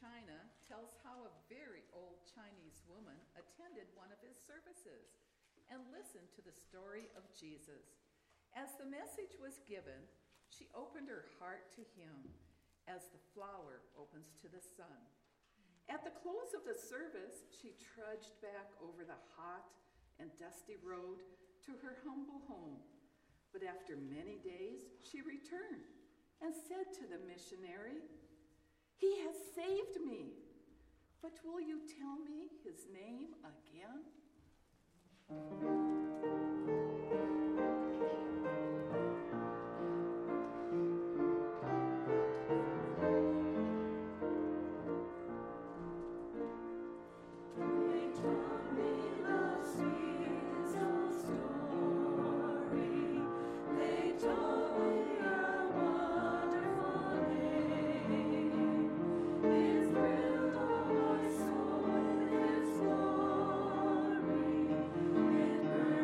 China tells how a very old Chinese woman attended one of his services and listened to the story of Jesus. As the message was given, she opened her heart to him as the flower opens to the sun. At the close of the service, she trudged back over the hot and dusty road to her humble home. But after many days, she returned and said to the missionary, "He has saved me, but will you tell me his name again?" It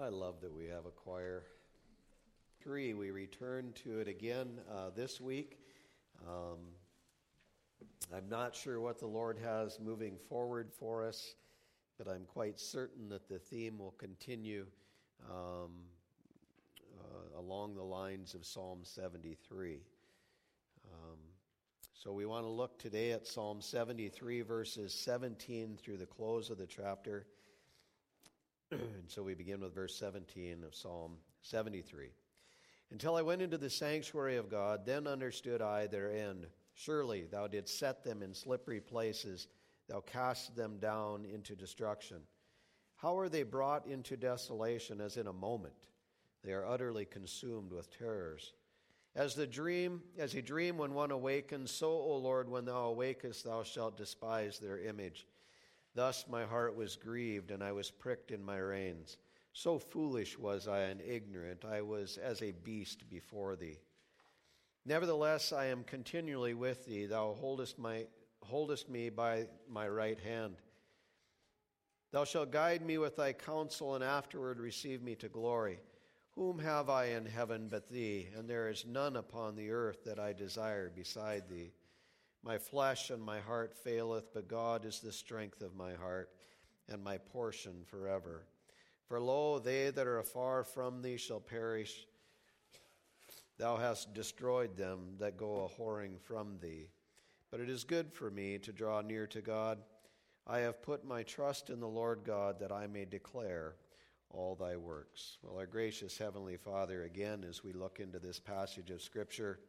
I love that we have a choir. 3, we return to it again this week. I'm not sure what the Lord has moving forward for us, but I'm quite certain that the theme will continue along the lines of Psalm 73. So we want to look today at Psalm 73, verses 17 through the close of the chapter. And so we begin with verse 17 of Psalm 73. Until I went into the sanctuary of God, then understood I their end. Surely thou didst set them in slippery places. Thou cast them down into destruction. How are they brought into desolation as in a moment? They are utterly consumed with terrors. As a dream when one awakens, so, O Lord, when thou awakest, thou shalt despise their image. Thus my heart was grieved, and I was pricked in my reins. So foolish was I and ignorant, I was as a beast before thee. Nevertheless, I am continually with thee. Thou holdest me by my right hand. Thou shalt guide me with thy counsel, and afterward receive me to glory. Whom have I in heaven but thee? And there is none upon the earth that I desire beside thee. My flesh and my heart faileth, but God is the strength of my heart, and my portion forever. For lo, they that are afar from thee shall perish. Thou hast destroyed them that go a-whoring from thee. But it is good for me to draw near to God. I have put my trust in the Lord God, that I may declare all thy works. Well, our gracious Heavenly Father, again, as we look into this passage of Scripture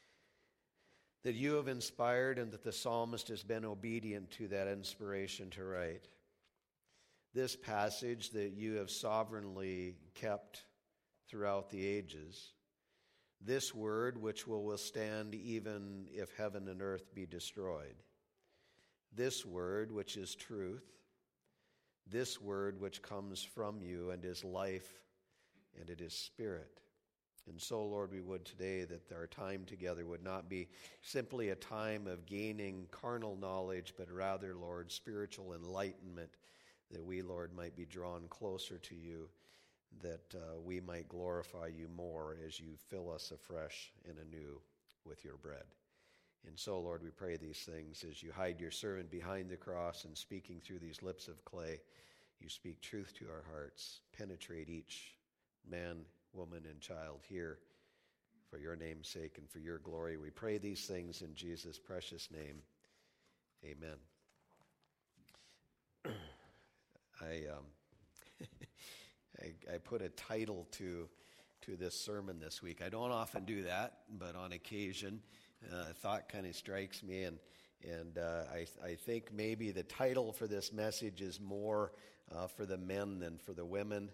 that you have inspired and that the psalmist has been obedient to that inspiration to write, this passage that you have sovereignly kept throughout the ages, this word which will withstand even if heaven and earth be destroyed, this word which is truth, this word which comes from you and is life and it is spirit. And so, Lord, we would today that our time together would not be simply a time of gaining carnal knowledge, but rather, Lord, spiritual enlightenment, that we, Lord, might be drawn closer to you, that we might glorify you more as you fill us afresh and anew with your bread. And so, Lord, we pray these things as you hide your servant behind the cross, and speaking through these lips of clay, you speak truth to our hearts. Penetrate each man, woman, and child here for your name's sake and for your glory. We pray these things in Jesus' precious name. Amen. I put a title to this sermon this week. I don't often do that, but on occasion, a thought kind of strikes me, and I think maybe the title for this message is more for the men than for the women,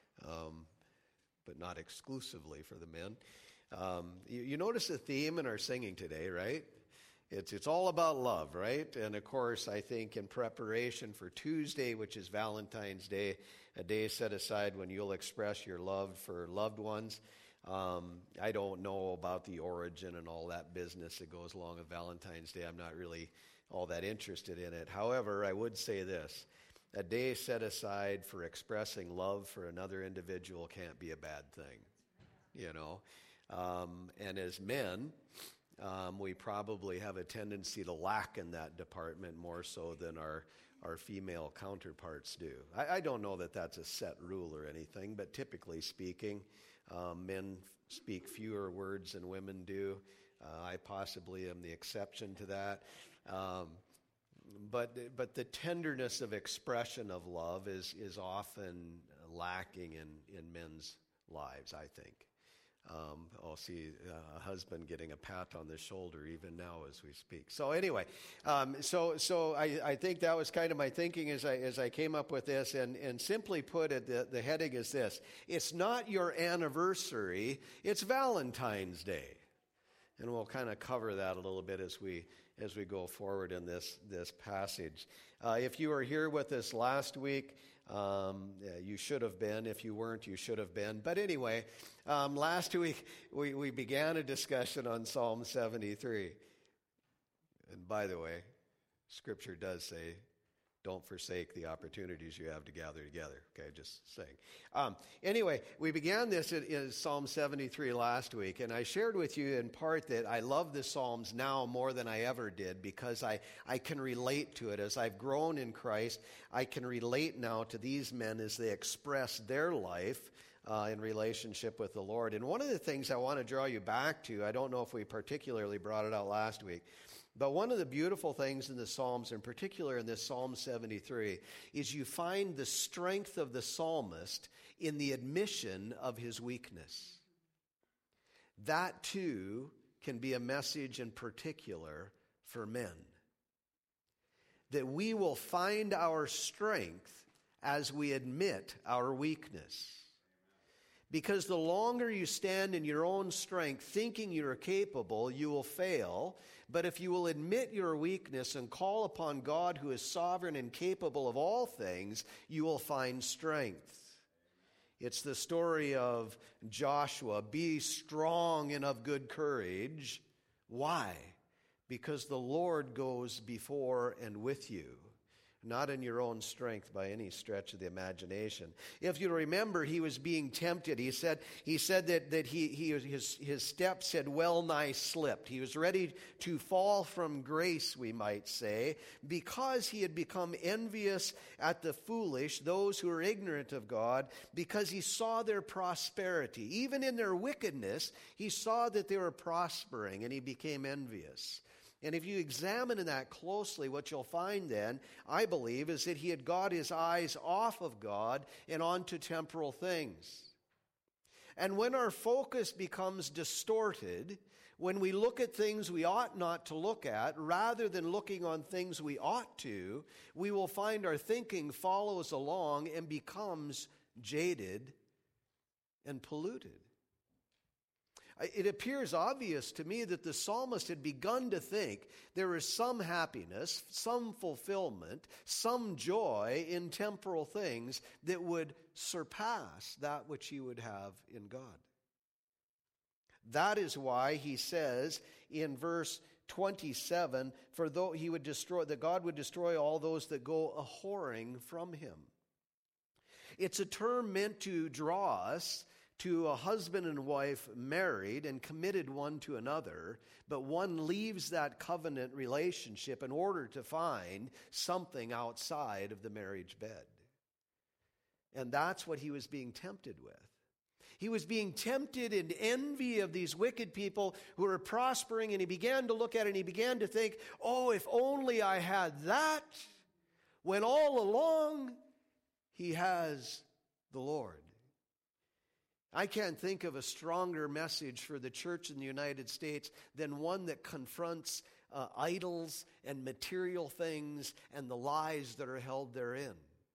but not exclusively for the men. You notice the theme in our singing today, right? It's all about love, right? And of course, I think in preparation for Tuesday, which is Valentine's Day, a day set aside when you'll express your love for loved ones. I don't know about the origin and all that business that goes along with Valentine's Day. I'm not really all that interested in it. However, I would say this. A day set aside for expressing love for another individual can't be a bad thing, you know. And as men, we probably have a tendency to lack in that department more so than our female counterparts do. I don't know that that's a set rule or anything, but typically speaking, men speak fewer words than women do. I possibly am the exception to that. But the tenderness of expression of love is often lacking in men's lives, I think. I'll see a husband getting a pat on the shoulder even now as we speak. So anyway, so I think that was kind of my thinking as I came up with this, and simply put it, the heading is this: it's not your anniversary, it's Valentine's Day. And we'll kind of cover that a little bit as we go forward in this passage. If you were here with us last week, you should have been. If you weren't, you should have been. But anyway, last week we began a discussion on Psalm 73. And by the way, Scripture does say, don't forsake the opportunities you have to gather together. Okay, just saying. Anyway, we began this in Psalm 73 last week, and I shared with you in part that I love the Psalms now more than I ever did because I can relate to it. As I've grown in Christ, I can relate now to these men as they express their life in relationship with the Lord. And one of the things I want to draw you back to, I don't know if we particularly brought it out last week, but one of the beautiful things in the Psalms, in particular in this Psalm 73, is you find the strength of the psalmist in the admission of his weakness. That too can be a message in particular for men. That we will find our strength as we admit our weakness. Because the longer you stand in your own strength, thinking you are capable, you will fail. But if you will admit your weakness and call upon God who is sovereign and capable of all things, you will find strength. It's the story of Joshua. Be strong and of good courage. Why? Because the Lord goes before and with you. Not in your own strength by any stretch of the imagination. If you remember, he was being tempted. He said that his steps had well nigh slipped. He was ready to fall from grace, we might say, because he had become envious at the foolish, those who are ignorant of God, because he saw their prosperity. Even in their wickedness, he saw that they were prospering, and he became envious. And if you examine that closely, what you'll find then, I believe, is that he had got his eyes off of God and onto temporal things. And when our focus becomes distorted, when we look at things we ought not to look at, rather than looking on things we ought to, we will find our thinking follows along and becomes jaded and polluted. It appears obvious to me that the psalmist had begun to think there is some happiness, some fulfillment, some joy in temporal things that would surpass that which he would have in God. That is why he says in verse 27, for though he would destroy, that God would destroy all those that go a-whoring from him. It's a term meant to draw us to a husband and wife married and committed one to another, but one leaves that covenant relationship in order to find something outside of the marriage bed. And that's what he was being tempted with. He was being tempted in envy of these wicked people who were prospering, and he began to look at it and he began to think, oh, if only I had that, when all along he has the Lord. I can't think of a stronger message for the church in the United States than one that confronts idols and material things and the lies that are held therein.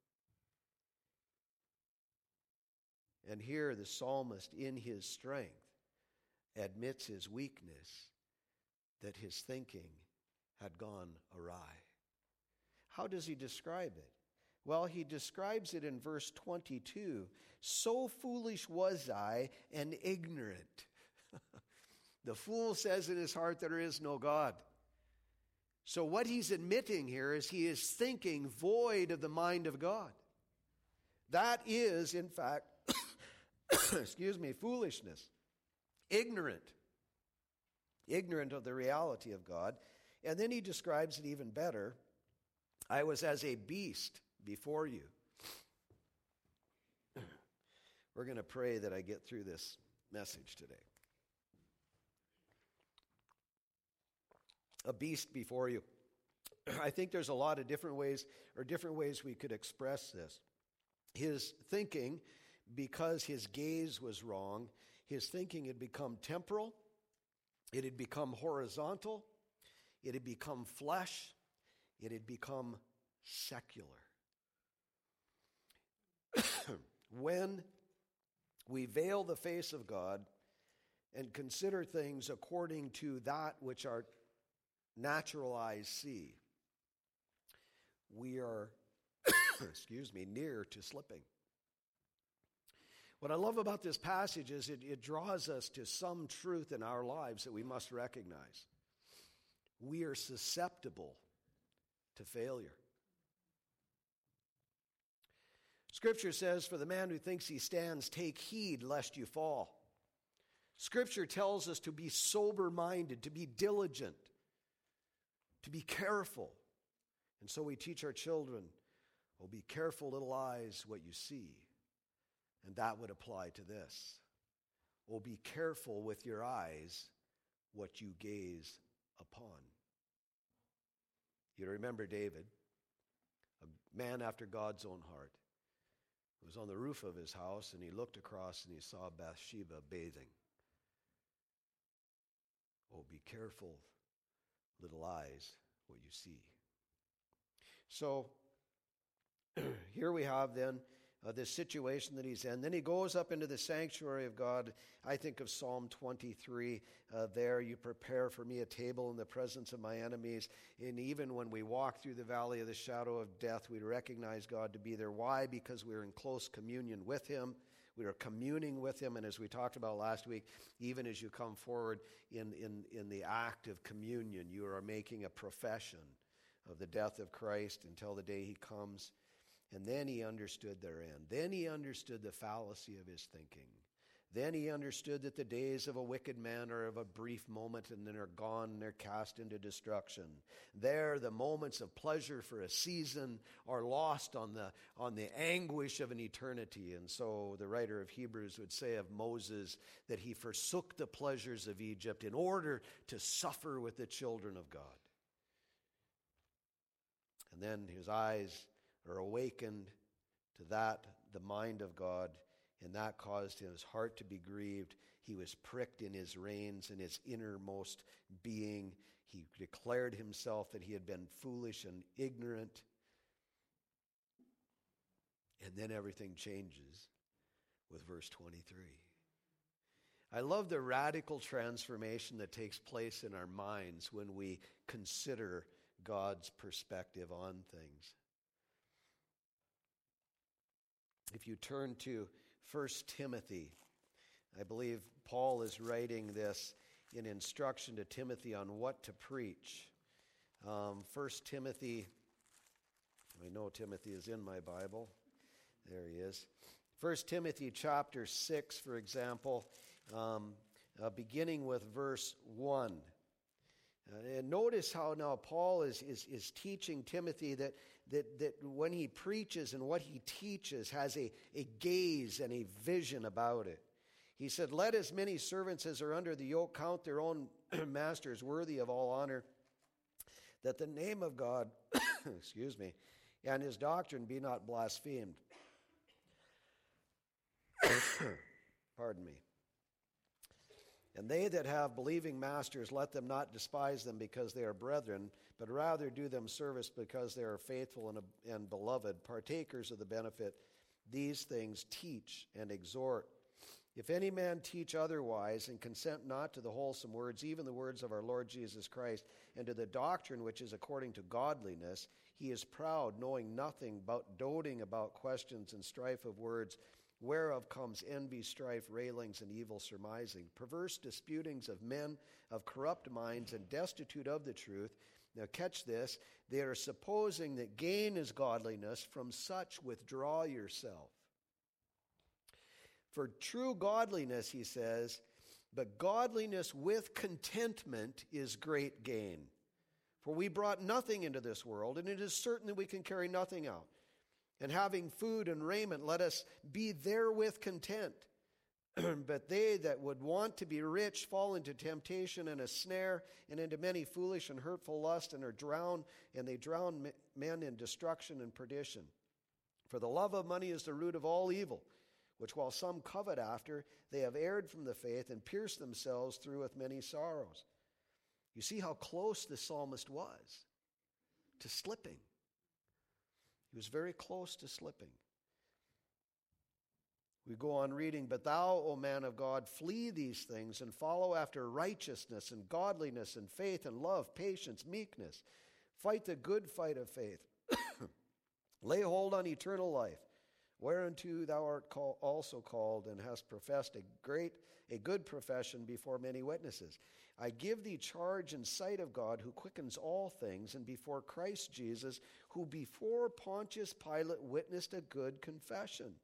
And here the psalmist, in his strength, admits his weakness, that his thinking had gone awry. How does he describe it? Well, he describes it in verse 22. So foolish was I and ignorant. The fool says in his heart there is no God. So what he's admitting here is he is thinking void of the mind of God. That is, in fact, foolishness. Ignorant of the reality of God. And then he describes it even better. I was as a beast before you. We're going to pray that I get through this message today. A beast before you. I think there's a lot of different ways we could express this. His thinking, because his gaze was wrong, his thinking had become temporal, it had become horizontal, it had become flesh, it had become secular. When we veil the face of God and consider things according to that which our natural eyes see, we are, near to slipping. What I love about this passage is it draws us to some truth in our lives that we must recognize. We are susceptible to failure. Scripture says, for the man who thinks he stands, take heed lest you fall. Scripture tells us to be sober-minded, to be diligent, to be careful. And so we teach our children, oh, be careful, little eyes, what you see. And that would apply to this. Oh, be careful with your eyes what you gaze upon. You remember David, a man after God's own heart. He was on the roof of his house, and he looked across and he saw Bathsheba bathing. Oh, be careful, little eyes, what you see. So, here we have then this situation that he's in. Then he goes up into the sanctuary of God. I think of Psalm 23. There you prepare for me a table in the presence of my enemies. And even when we walk through the valley of the shadow of death, we recognize God to be there. Why? Because we're in close communion with him. We are communing with him. And as we talked about last week, even as you come forward in the act of communion, you are making a profession of the death of Christ until the day he comes. And then he understood their end. Then he understood the fallacy of his thinking. Then he understood that the days of a wicked man are of a brief moment and then are gone and they're cast into destruction. There, the moments of pleasure for a season are lost on the anguish of an eternity. And so the writer of Hebrews would say of Moses that he forsook the pleasures of Egypt in order to suffer with the children of God. And then his eyes are awakened to that, the mind of God, and that caused his heart to be grieved. He was pricked in his reins, in his innermost being. He declared himself that he had been foolish and ignorant. And then everything changes with verse 23. I love the radical transformation that takes place in our minds when we consider God's perspective on things. If you turn to 1 Timothy, I believe Paul is writing this in instruction to Timothy on what to preach. 1 Timothy, I know Timothy is in my Bible. There he is. 1 Timothy chapter 6, for example, beginning with verse 1. And notice how now Paul is teaching Timothy that when he preaches and what he teaches has a gaze and a vision about it. He said, let as many servants as are under the yoke count their own masters worthy of all honor, that the name of God, excuse me, and his doctrine be not blasphemed. Pardon me. And they that have believing masters, let them not despise them because they are brethren, but rather do them service because they are faithful and beloved, partakers of the benefit. These things teach and exhort. If any man teach otherwise, and consent not to the wholesome words, even the words of our Lord Jesus Christ, and to the doctrine which is according to godliness, he is proud, knowing nothing, but doting about questions and strife of words, whereof comes envy, strife, railings, and evil surmising, perverse disputings of men of corrupt minds and destitute of the truth. Now catch this, they are supposing that gain is godliness. From such withdraw yourself. For true godliness, he says, but godliness with contentment is great gain. For we brought nothing into this world, and it is certain that we can carry nothing out. And having food and raiment, let us be therewith content. But they that would want to be rich fall into temptation and a snare, and into many foolish and hurtful lusts, and they drown men in destruction and perdition. For the love of money is the root of all evil, which while some covet after, they have erred from the faith and pierced themselves through with many sorrows. You see how close the psalmist was to slipping. He was very close to slipping. We go on reading, but thou, O man of God, flee these things and follow after righteousness and godliness and faith and love, patience, meekness. Fight the good fight of faith. Lay hold on eternal life, whereunto thou art also called and hast professed a good profession before many witnesses. I give thee charge in sight of God, who quickens all things, and before Christ Jesus, who before Pontius Pilate witnessed a good confession,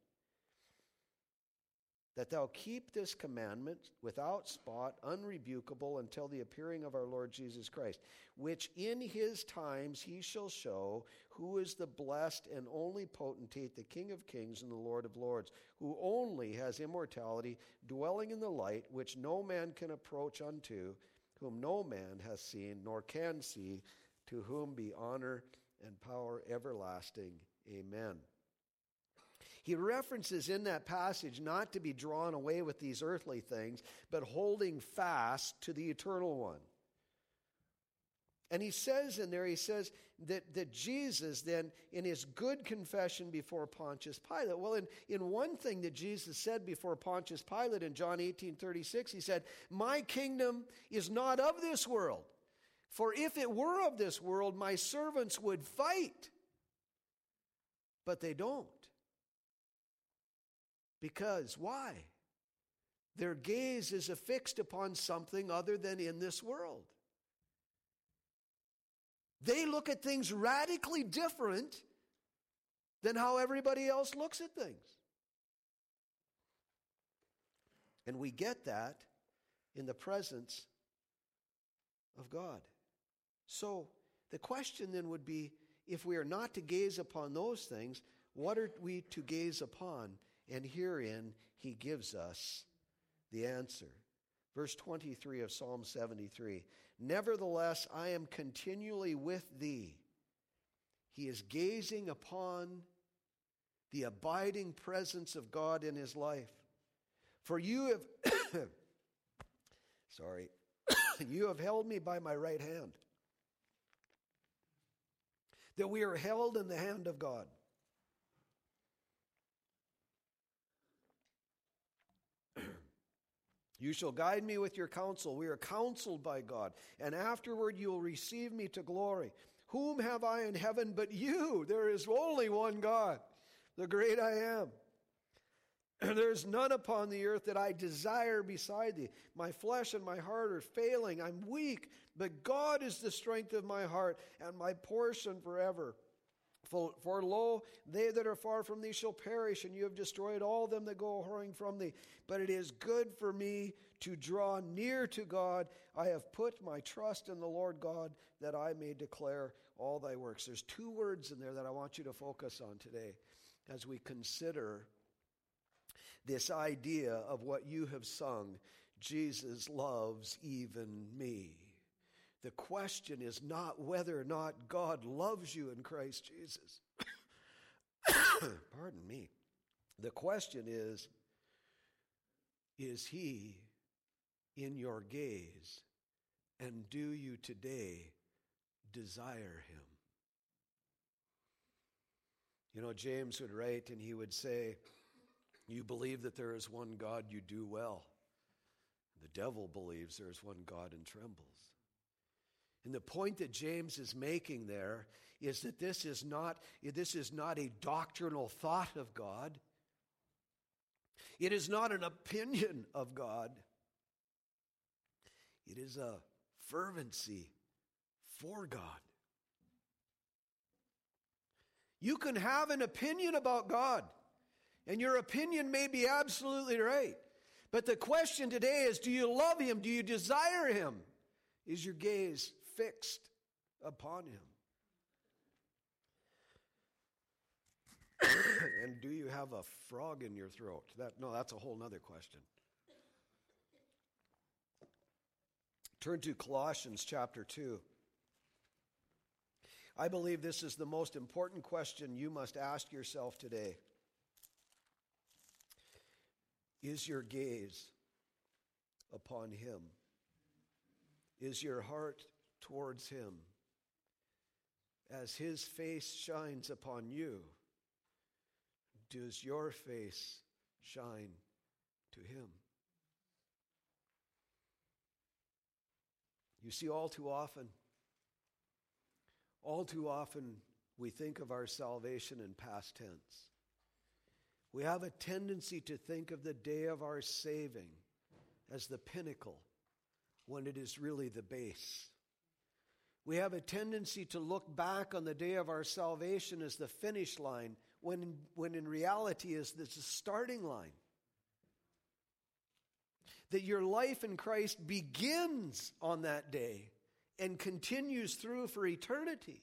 that thou keep this commandment without spot, unrebukable, until the appearing of our Lord Jesus Christ, which in his times he shall show who is the blessed and only potentate, the King of kings and the Lord of lords, who only has immortality, dwelling in the light, which no man can approach unto, whom no man hath seen, nor can see, to whom be honor and power everlasting. Amen. He references in that passage not to be drawn away with these earthly things, but holding fast to the eternal one. And he says in there, that Jesus then, in his good confession before Pontius Pilate, well, in one thing that Jesus said before Pontius Pilate in John 18:36, he said, my kingdom is not of this world. For if it were of this world, my servants would fight. But they don't. Because, why? Their gaze is affixed upon something other than in this world. They look at things radically different than how everybody else looks at things. And we get that in the presence of God. So the question then would be, if we are not to gaze upon those things, what are we to gaze upon? And herein he gives us the answer. Verse 23 of Psalm 73. Nevertheless, I am continually with thee. He is gazing upon the abiding presence of God in his life. For you have, you have held me by my right hand. That we are held in the hand of God. You shall guide me with your counsel. We are counseled by God. And afterward you will receive me to glory. Whom have I in heaven but you? There is only one God, the great I am. And there is none upon the earth that I desire beside thee. My flesh and my heart are failing. I'm weak, but God is the strength of my heart and my portion forever. For lo, they that are far from thee shall perish, and you have destroyed all them that go whoring from thee. But it is good for me to draw near to God. I have put my trust in the Lord God, that I may declare all thy works. There's two words in there that I want you to focus on today as we consider this idea of what you have sung, Jesus loves even me. The question is not whether or not God loves you in Christ Jesus. Pardon me. The question is he in your gaze? And do you today desire him? You know, James would write and he would say, you believe that there is one God, you do well. The devil believes there is one God and trembles. And the point that James is making there is that this is not a doctrinal thought of God. It is not an opinion of God. It is a fervency for God. You can have an opinion about God, and your opinion may be absolutely right. But the question today is, do you love him? Do you desire him? Is your gaze fixed upon him? And do you have a frog in your throat? That's a whole other question. Turn to Colossians chapter 2. I believe this is the most important question you must ask yourself today. Is your gaze upon him? Is your heart towards him? As his face shines upon you, does your face shine to him? You see, all too often we think of our salvation in past tense. We have a tendency to think of the day of our saving as the pinnacle, when it is really the base. We have a tendency to look back on the day of our salvation as the finish line, when in reality is the starting line. That your life in Christ begins on that day and continues through for eternity.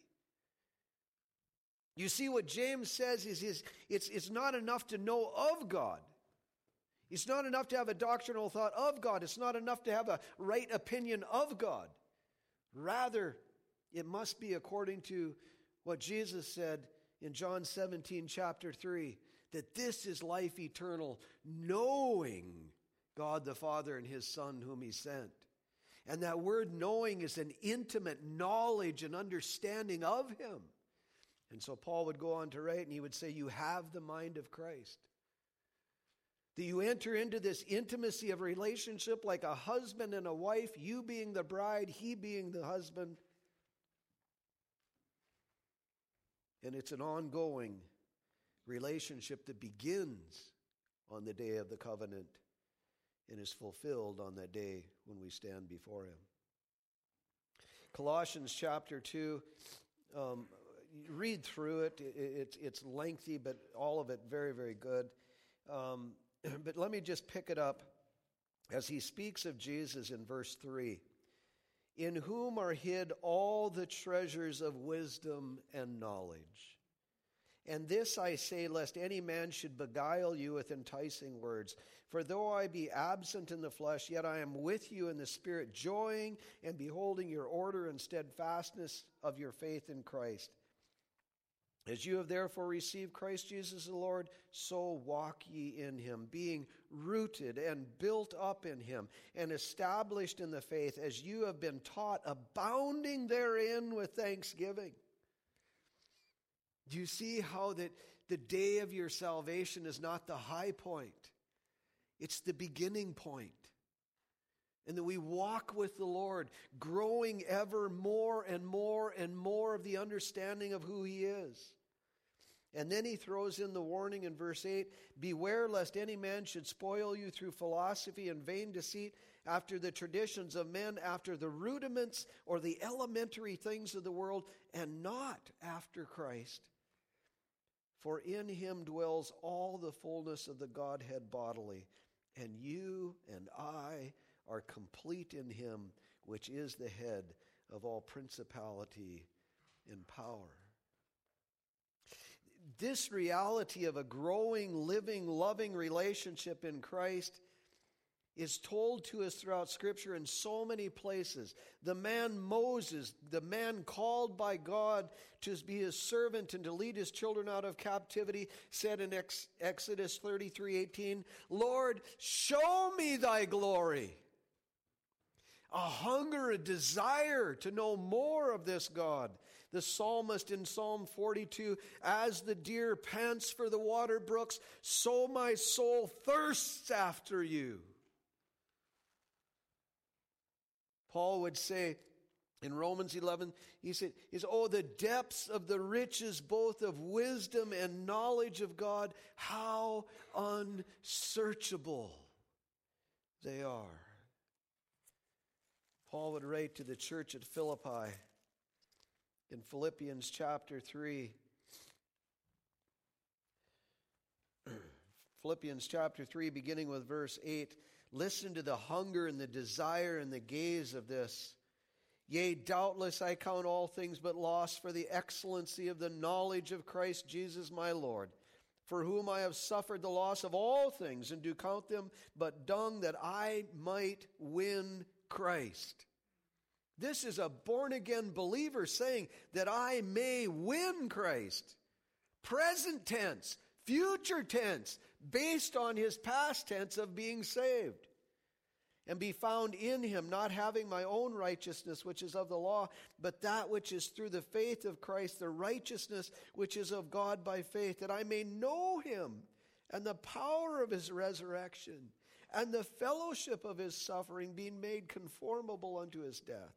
You see, what James says is it's not enough to know of God. It's not enough to have a doctrinal thought of God. It's not enough to have a right opinion of God. Rather, it must be according to what Jesus said in John 17, chapter 3, that this is life eternal, knowing God the Father and His Son whom He sent. And that word knowing is an intimate knowledge and understanding of Him. And so Paul would go on to write, and he would say, you have the mind of Christ. That you enter into this intimacy of relationship like a husband and a wife, you being the bride, he being the husband. And it's an ongoing relationship that begins on the day of the covenant and is fulfilled on that day when we stand before Him. Colossians chapter 2, read through it. It's lengthy, but all of it very, very good. But let me just pick it up as he speaks of Jesus in verse 3. In whom are hid all the treasures of wisdom and knowledge. And this I say, lest any man should beguile you with enticing words. For though I be absent in the flesh, yet I am with you in the Spirit, joying and beholding your order and steadfastness of your faith in Christ. As you have therefore received Christ Jesus the Lord, so walk ye in Him, being rooted and built up in Him, and established in the faith, as you have been taught, abounding therein with thanksgiving. Do you see how that the day of your salvation is not the high point? It's the beginning point. And that we walk with the Lord, growing ever more and more and more of the understanding of who He is. And then he throws in the warning in verse 8, beware lest any man should spoil you through philosophy and vain deceit, after the traditions of men, after the rudiments or the elementary things of the world, and not after Christ. For in Him dwells all the fullness of the Godhead bodily, and you and I are complete in Him, which is the head of all principality and power. This reality of a growing, living, loving relationship in Christ is told to us throughout Scripture in so many places. The man Moses, the man called by God to be His servant and to lead his children out of captivity, said in Exodus 33:18, Lord, show me thy glory. A hunger, a desire to know more of this God. The psalmist in Psalm 42, as the deer pants for the water brooks, so my soul thirsts after you. Paul would say in Romans 11, he said, oh, the depths of the riches both of wisdom and knowledge of God, how unsearchable they are. Paul would write to the church at Philippi in Philippians chapter 3. Philippians chapter 3, beginning with verse 8. Listen to the hunger and the desire and the gaze of this. Yea, doubtless I count all things but loss for the excellency of the knowledge of Christ Jesus my Lord, for whom I have suffered the loss of all things, and do count them but dung, that I might win Christ. This is a born-again believer saying that I may win Christ. Present tense, future tense, based on his past tense of being saved. And be found in Him, not having my own righteousness, which is of the law, but that which is through the faith of Christ, the righteousness which is of God by faith, that I may know Him and the power of His resurrection and the fellowship of His suffering, being made conformable unto His death.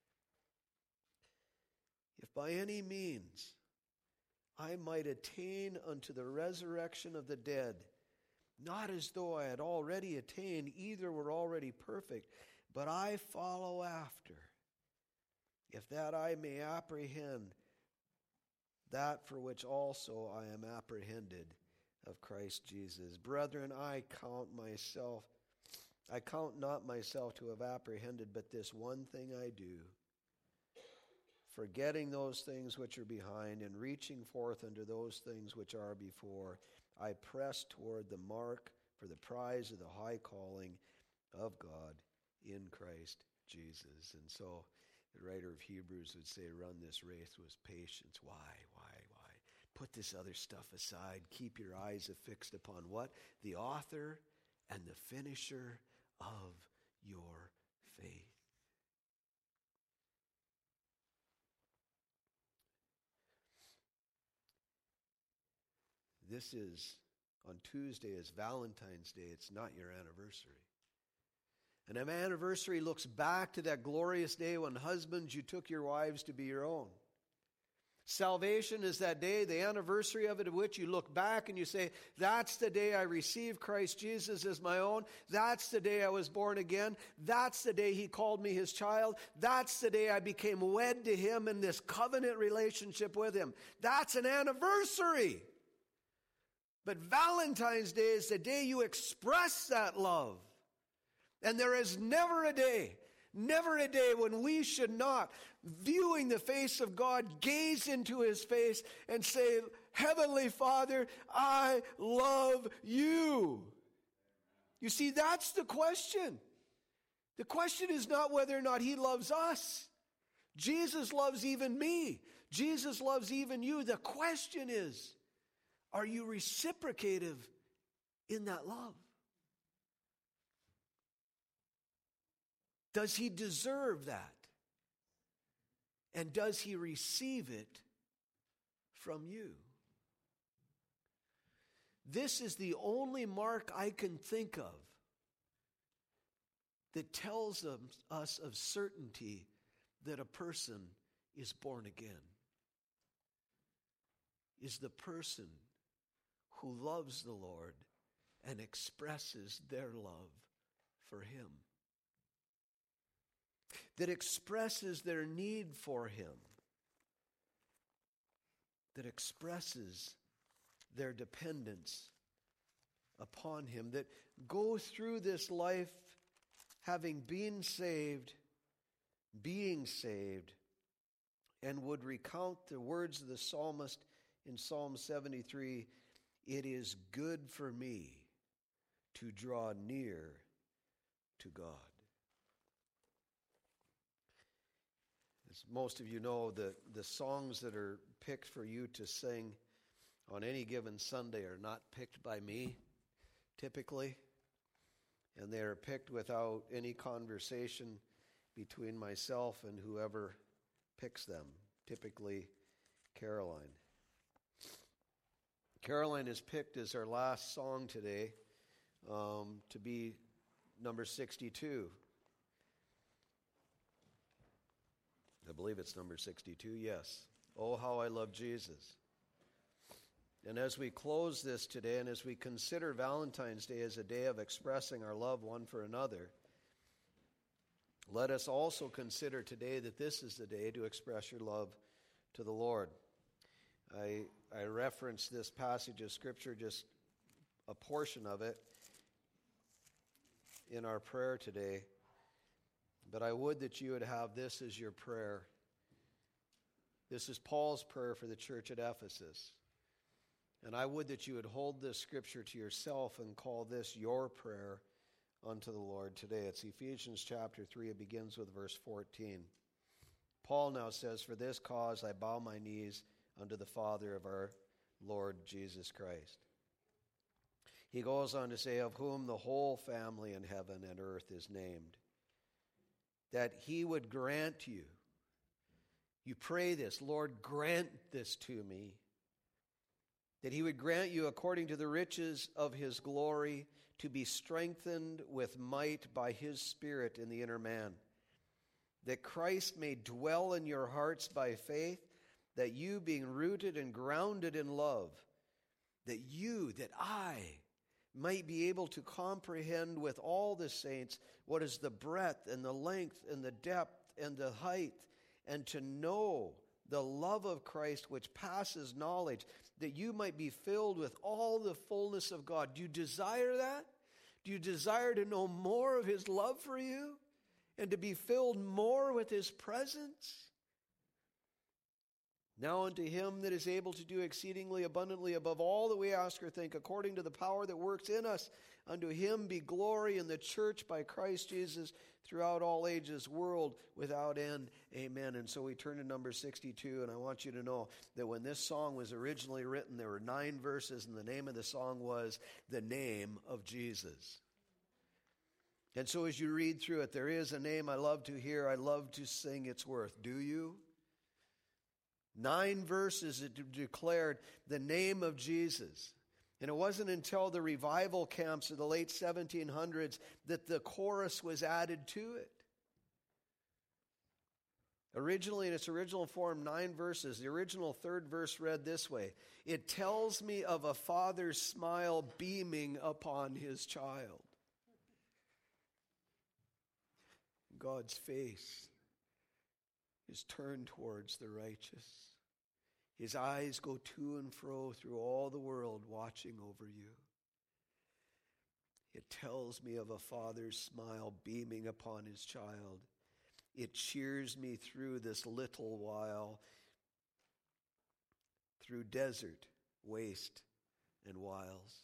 If by any means I might attain unto the resurrection of the dead, not as though I had already attained, either were already perfect, but I follow after, if that I may apprehend that for which also I am apprehended of Christ Jesus. Brethren, I count not myself to have apprehended, but this one thing I do, forgetting those things which are behind and reaching forth unto those things which are before, I press toward the mark for the prize of the high calling of God in Christ Jesus. And so the writer of Hebrews would say, run this race with patience. Why? Put this other stuff aside. Keep your eyes affixed upon what? The author and the finisher of your faith. This is, on Tuesday is Valentine's Day. It's not your anniversary. And an anniversary looks back to that glorious day when husbands, you took your wives to be your own. Salvation is that day, the anniversary of it, of which you look back and you say, that's the day I received Christ Jesus as my own. That's the day I was born again. That's the day He called me His child. That's the day I became wed to Him in this covenant relationship with Him. That's an anniversary. But Valentine's Day is the day you express that love. And there is never a day when we should not, viewing the face of God, gaze into His face and say, Heavenly Father, I love you. You see, that's the question. The question is not whether or not He loves us. Jesus loves even me. Jesus loves even you. The question is, are you reciprocative in that love? Does He deserve that? And does He receive it from you? This is the only mark I can think of that tells us of certainty that a person is born again. Is the person who loves the Lord and expresses their love for Him. That expresses their need for Him, that expresses their dependence upon Him, that go through this life having been saved, being saved, and would recount the words of the psalmist in Psalm 73, it is good for me to draw near to God. As most of you know, the songs that are picked for you to sing on any given Sunday are not picked by me, typically. And they are picked without any conversation between myself and whoever picks them, typically Caroline. Caroline is picked as our last song today to be number 62. I believe it's number 62, yes. Oh, how I love Jesus. And as we close this today, and as we consider Valentine's Day as a day of expressing our love one for another, let us also consider today that this is the day to express your love to the Lord. I referenced this passage of Scripture, just a portion of it, in our prayer today. But I would that you would have this as your prayer. This is Paul's prayer for the church at Ephesus. And I would that you would hold this scripture to yourself and call this your prayer unto the Lord today. It's Ephesians chapter 3. It begins with verse 14. Paul now says, for this cause I bow my knees unto the Father of our Lord Jesus Christ. He goes on to say, of whom the whole family in heaven and earth is named, that He would grant you. You pray this, Lord, grant this to me. That He would grant you, according to the riches of His glory, to be strengthened with might by His Spirit in the inner man. That Christ may dwell in your hearts by faith, that you, being rooted and grounded in love, that I might be able to comprehend with all the saints what is the breadth and the length and the depth and the height, and to know the love of Christ which passes knowledge, that you might be filled with all the fullness of God. Do you desire that? Do you desire to know more of His love for you and to be filled more with His presence? Now unto Him that is able to do exceedingly abundantly above all that we ask or think, according to the power that works in us, unto Him be glory in the church by Christ Jesus throughout all ages, world without end. Amen. And so we turn to number 62, and I want you to know that when this song was originally written, there were 9 verses, and the name of the song was The Name of Jesus. And so as you read through it, there is a name I love to hear, I love to sing its worth. Do you? 9 verses that declared the name of Jesus. And it wasn't until the revival camps of the late 1700s that the chorus was added to it. Originally, in its original form, 9 verses. The original 3rd verse read this way: "It tells me of a father's smile beaming upon his child." God's face is turned towards the righteous. His eyes go to and fro through all the world, watching over you. It tells me of a father's smile beaming upon his child. It cheers me through this little while, through desert, waste, and wiles.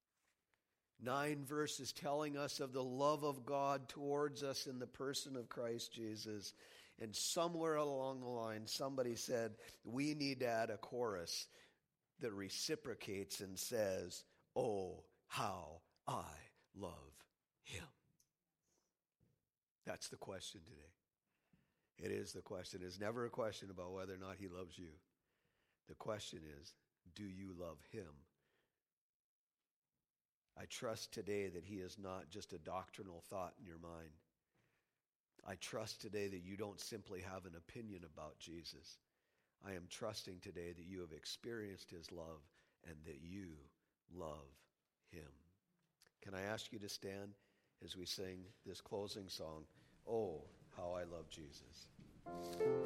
9 verses telling us of the love of God towards us in the person of Christ Jesus. And somewhere along the line, somebody said, we need to add a chorus that reciprocates and says, "Oh, how I love Him." That's the question today. It is the question. It's never a question about whether or not He loves you. The question is, do you love Him? I trust today that He is not just a doctrinal thought in your mind. I trust today that you don't simply have an opinion about Jesus. I am trusting today that you have experienced His love and that you love Him. Can I ask you to stand as we sing this closing song, "Oh, How I Love Jesus"?